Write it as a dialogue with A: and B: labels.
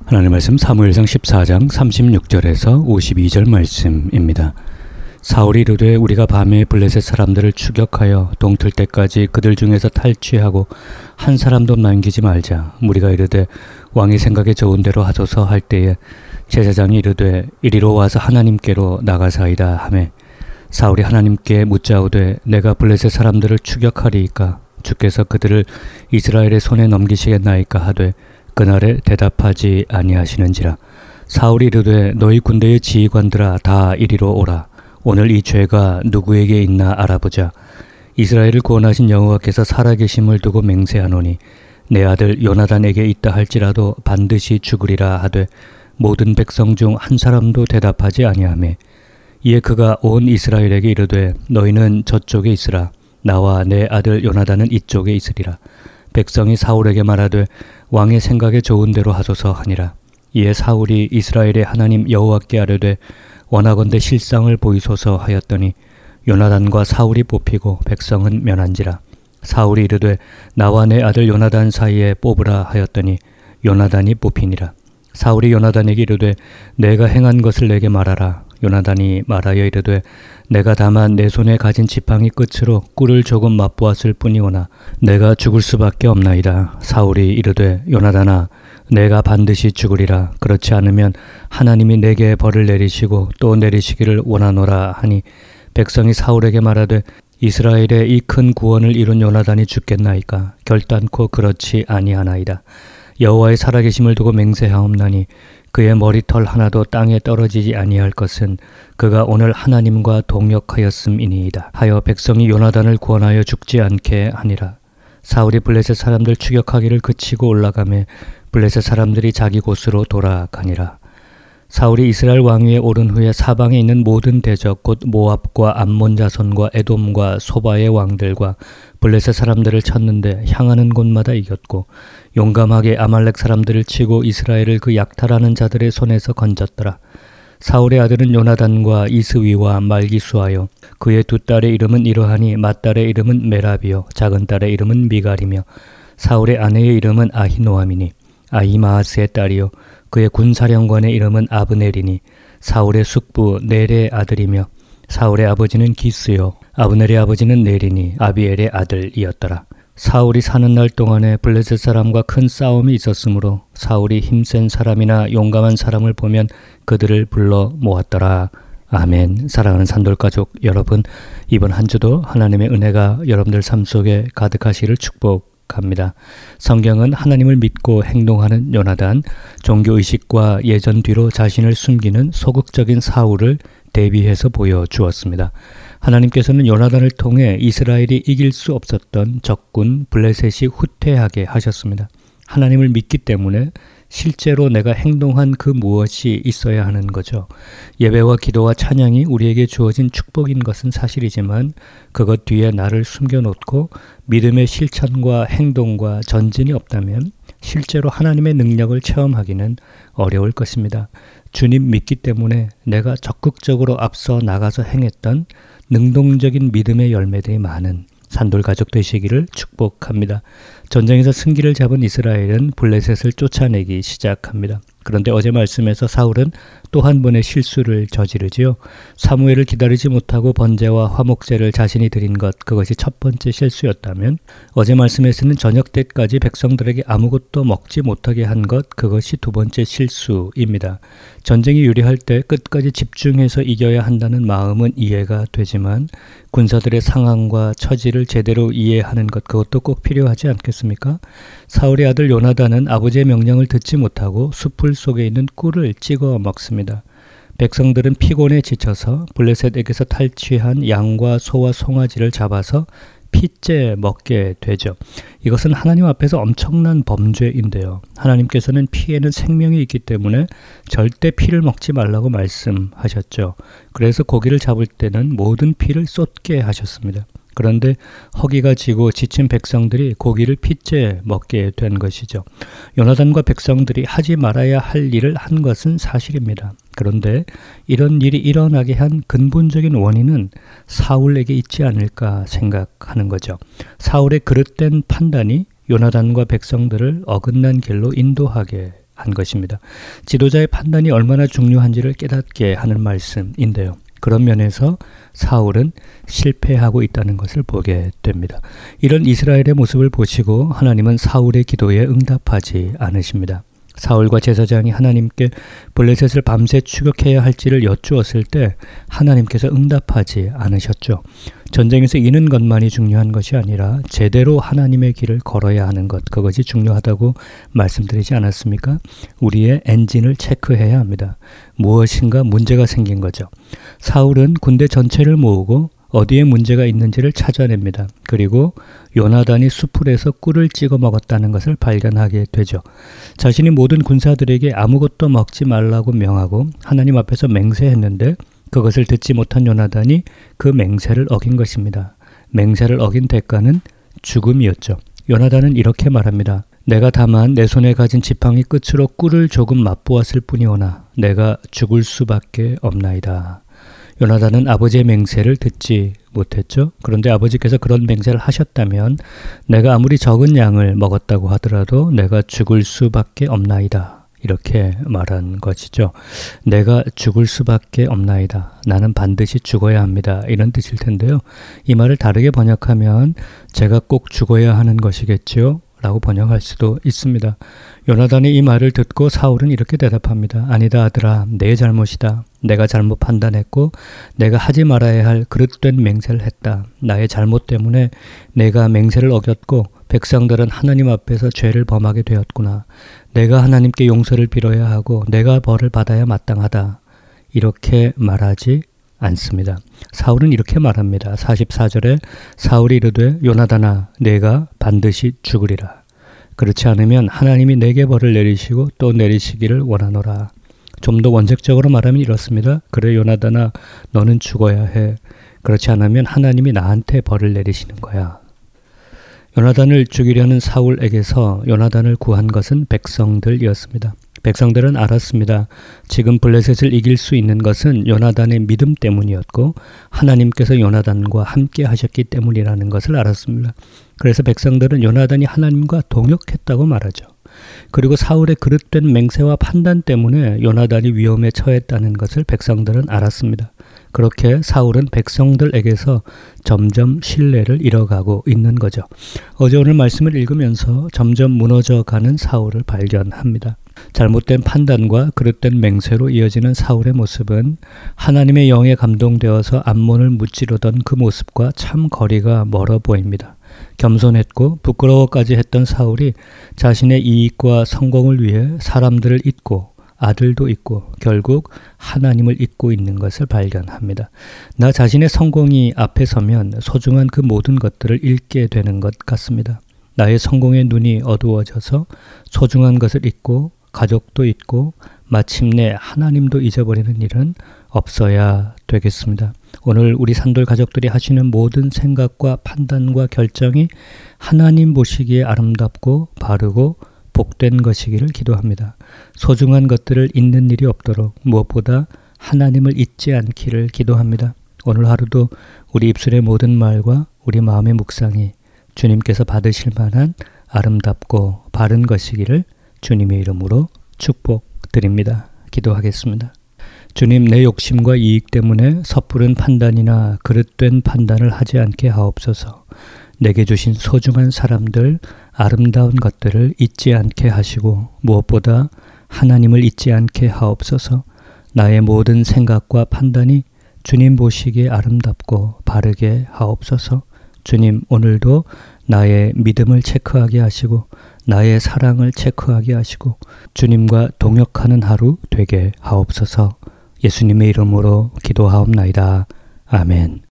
A: 하나님 말씀 사무엘상 14장 36절에서 52절 말씀입니다. 사울이 이르되 우리가 밤에 블레셋 사람들을 추격하여 동틀 때까지 그들 중에서 탈취하고 한 사람도 남기지 말자. 무리가 이르되 왕이 생각에 좋은 대로 하소서 할 때에 제사장이 이르되 이리로 와서 하나님께로 나가사이다 하매 사울이 하나님께 묻자오되 내가 블레셋 사람들을 추격하리이까 주께서 그들을 이스라엘의 손에 넘기시겠나이까 하되 그날에 대답하지 아니하시는지라. 사울이 이르되 너희 군대의 지휘관들아 다 이리로 오라. 오늘 이 죄가 누구에게 있나 알아보자. 이스라엘을 구원하신 여호와께서 살아계심을 두고 맹세하노니 내 아들 요나단에게 있다 할지라도 반드시 죽으리라 하되 모든 백성 중 한 사람도 대답하지 아니하매 이에 그가 온 이스라엘에게 이르되 너희는 저쪽에 있으라. 나와 내 아들 요나단은 이쪽에 있으리라. 백성이 사울에게 말하되 왕의 생각에 좋은 대로 하소서 하니라. 이에 사울이 이스라엘의 하나님 여호와께 아뢰되 원하건대 실상을 보이소서 하였더니 요나단과 사울이 뽑히고 백성은 면한지라. 사울이 이르되 나와 내 아들 요나단 사이에 뽑으라 하였더니 요나단이 뽑히니라. 사울이 요나단에게 이르되 내가 행한 것을 내게 말하라. 요나단이 말하여 이르되 내가 다만 내 손에 가진 지팡이 끝으로 꿀을 조금 맛보았을 뿐이오나 내가 죽을 수밖에 없나이다. 사울이 이르되 요나단아 내가 반드시 죽으리라. 그렇지 않으면 하나님이 내게 벌을 내리시고 또 내리시기를 원하노라 하니 백성이 사울에게 말하되 이스라엘의 이 큰 구원을 이룬 요나단이 죽겠나이까. 결단코 그렇지 아니하나이다. 여호와의 살아계심을 두고 맹세하옵나니 그의 머리털 하나도 땅에 떨어지지 아니할 것은 그가 오늘 하나님과 동역하였음이니이다 하여 백성이 요나단을 구원하여 죽지 않게 하니라. 사울이 블레셋 사람들 추격하기를 그치고 올라가매 블레셋 사람들이 자기 곳으로 돌아가니라. 사울이 이스라엘 왕위에 오른 후에 사방에 있는 모든 대적 곧 모압과 암몬 자손과 에돔과 소바의 왕들과 블레셋 사람들을 쳤는데 향하는 곳마다 이겼고 용감하게 아말렉 사람들을 치고 이스라엘을 그 약탈하는 자들의 손에서 건졌더라. 사울의 아들은 요나단과 이스위와 말기수하여 그의 두 딸의 이름은 이러하니 맏딸의 이름은 메라비요 작은 딸의 이름은 미갈이며 사울의 아내의 이름은 아히노아미니 아히마아스의 딸이요 그의 군사령관의 이름은 아브넬이니 사울의 숙부 넬의 아들이며 사울의 아버지는 기스요 아브넬의 아버지는 넬이니 아비엘의 아들이었더라. 사울이 사는 날 동안에 블레셋 사람과 큰 싸움이 있었으므로 사울이 힘센 사람이나 용감한 사람을 보면 그들을 불러 모았더라. 아멘. 사랑하는 산돌가족 여러분, 이번 한 주도 하나님의 은혜가 여러분들 삶 속에 가득하시기를 축복합니다. 성경은 하나님을 믿고 행동하는 요나단, 종교의식과 예전 뒤로 자신을 숨기는 소극적인 사울을 대비해서 보여주었습니다. 하나님께서는 요나단을 통해 이스라엘이 이길 수 없었던 적군 블레셋이 후퇴하게 하셨습니다. 하나님을 믿기 때문에 실제로 내가 행동한 그 무엇이 있어야 하는 거죠. 예배와 기도와 찬양이 우리에게 주어진 축복인 것은 사실이지만 그것 뒤에 나를 숨겨놓고 믿음의 실천과 행동과 전진이 없다면 실제로 하나님의 능력을 체험하기는 어려울 것입니다. 주님 믿기 때문에 내가 적극적으로 앞서 나가서 행했던 능동적인 믿음의 열매들이 많은 산돌가족 되시기를 축복합니다. 전쟁에서 승기를 잡은 이스라엘은 블레셋을 쫓아내기 시작합니다. 그런데 어제 말씀에서 사울은 또 한 번의 실수를 저지르지요. 사무엘을 기다리지 못하고 번제와 화목제를 자신이 드린 것, 그것이 첫 번째 실수였다면 어제 말씀에서는 저녁 때까지 백성들에게 아무것도 먹지 못하게 한 것, 그것이 두 번째 실수입니다. 전쟁이 유리할 때 끝까지 집중해서 이겨야 한다는 마음은 이해가 되지만 군사들의 상황과 처지를 제대로 이해하는 것, 그것도 꼭 필요하지 않겠습니까? 사울의 아들 요나단은 아버지의 명령을 듣지 못하고 숯불 속에 있는 꿀을 찍어 먹습니다. 백성들은 피곤에 지쳐서 블레셋에게서 탈취한 양과 소와 송아지를 잡아서 피째 먹게 되죠. 이것은 하나님 앞에서 엄청난 범죄인데요. 하나님께서는 피에는 생명이 있기 때문에 절대 피를 먹지 말라고 말씀하셨죠. 그래서 고기를 잡을 때는 모든 피를 쏟게 하셨습니다. 그런데 허기가 지고 지친 백성들이 고기를 피째 먹게 된 것이죠. 요나단과 백성들이 하지 말아야 할 일을 한 것은 사실입니다. 그런데 이런 일이 일어나게 한 근본적인 원인은 사울에게 있지 않을까 생각하는 거죠. 사울의 그릇된 판단이 요나단과 백성들을 어긋난 길로 인도하게 한 것입니다. 지도자의 판단이 얼마나 중요한지를 깨닫게 하는 말씀인데요. 그런 면에서 사울은 실패하고 있다는 것을 보게 됩니다. 이런 이스라엘의 모습을 보시고 하나님은 사울의 기도에 응답하지 않으십니다. 사울과 제사장이 하나님께 블레셋을 밤새 추격해야 할지를 여쭈었을 때 하나님께서 응답하지 않으셨죠. 전쟁에서 이기는 것만이 중요한 것이 아니라 제대로 하나님의 길을 걸어야 하는 것, 그것이 중요하다고 말씀드리지 않았습니까? 우리의 엔진을 체크해야 합니다. 무엇인가 문제가 생긴 거죠. 사울은 군대 전체를 모으고 어디에 문제가 있는지를 찾아냅니다. 그리고 요나단이 수풀에서 꿀을 찍어 먹었다는 것을 발견하게 되죠. 자신이 모든 군사들에게 아무것도 먹지 말라고 명하고 하나님 앞에서 맹세했는데 그것을 듣지 못한 요나단이 그 맹세를 어긴 것입니다. 맹세를 어긴 대가는 죽음이었죠. 요나단은 이렇게 말합니다. 내가 다만 내 손에 가진 지팡이 끝으로 꿀을 조금 맛보았을 뿐이오나 내가 죽을 수밖에 없나이다. 요나단은 아버지의 맹세를 듣지 못했죠. 그런데 아버지께서 그런 맹세를 하셨다면 내가 아무리 적은 양을 먹었다고 하더라도 내가 죽을 수밖에 없나이다. 이렇게 말한 것이죠. 내가 죽을 수밖에 없나이다. 나는 반드시 죽어야 합니다. 이런 뜻일 텐데요. 이 말을 다르게 번역하면 제가 꼭 죽어야 하는 것이겠지요? 라고 번역할 수도 있습니다. 요나단이 이 말을 듣고 사울은 이렇게 대답합니다. 아니다 아들아, 내 잘못이다. 내가 잘못 판단했고 내가 하지 말아야 할 그릇된 맹세를 했다. 나의 잘못 때문에 내가 맹세를 어겼고 백성들은 하나님 앞에서 죄를 범하게 되었구나. 내가 하나님께 용서를 빌어야 하고 내가 벌을 받아야 마땅하다. 이렇게 말하지 않습니다. 사울은 이렇게 말합니다. 44절에 사울이 이르되 요나단아 내가 반드시 죽으리라. 그렇지 않으면 하나님이 내게 벌을 내리시고 또 내리시기를 원하노라. 좀 더 원색적으로 말하면 이렇습니다. 그래 요나단아 너는 죽어야 해. 그렇지 않으면 하나님이 나한테 벌을 내리시는 거야. 요나단을 죽이려는 사울에게서 요나단을 구한 것은 백성들이었습니다. 백성들은 알았습니다. 지금 블레셋을 이길 수 있는 것은 요나단의 믿음 때문이었고 하나님께서 요나단과 함께 하셨기 때문이라는 것을 알았습니다. 그래서 백성들은 요나단이 하나님과 동역했다고 말하죠. 그리고 사울의 그릇된 맹세와 판단 때문에 요나단이 위험에 처했다는 것을 백성들은 알았습니다. 그렇게 사울은 백성들에게서 점점 신뢰를 잃어가고 있는 거죠. 어제 오늘 말씀을 읽으면서 점점 무너져가는 사울을 발견합니다. 잘못된 판단과 그릇된 맹세로 이어지는 사울의 모습은 하나님의 영에 감동되어서 암몬을 무찌르던 그 모습과 참 거리가 멀어 보입니다. 겸손했고 부끄러워까지 했던 사울이 자신의 이익과 성공을 위해 사람들을 잊고 아들도 잊고 결국 하나님을 잊고 있는 것을 발견합니다. 나 자신의 성공이 앞에 서면 소중한 그 모든 것들을 잃게 되는 것 같습니다. 나의 성공의 눈이 어두워져서 소중한 것을 잊고 가족도 잊고 마침내 하나님도 잊어버리는 일은 없어야 되겠습니다. 오늘 우리 산돌 가족들이 하시는 모든 생각과 판단과 결정이 하나님 보시기에 아름답고 바르고 복된 것이기를 기도합니다. 소중한 것들을 잊는 일이 없도록 무엇보다 하나님을 잊지 않기를 기도합니다. 오늘 하루도 우리 입술의 모든 말과 우리 마음의 묵상이 주님께서 받으실 만한 아름답고 바른 것이기를 주님의 이름으로 축복드립니다. 기도하겠습니다. 주님, 내 욕심과 이익 때문에 섣부른 판단이나 그릇된 판단을 하지 않게 하옵소서. 내게 주신 소중한 사람들, 아름다운 것들을 잊지 않게 하시고 무엇보다 하나님을 잊지 않게 하옵소서. 나의 모든 생각과 판단이 주님 보시기에 아름답고 바르게 하옵소서. 주님, 오늘도 나의 믿음을 체크하게 하시고 나의 사랑을 체크하게 하시고 주님과 동역하는 하루 되게 하옵소서. 예수님의 이름으로 기도하옵나이다. 아멘.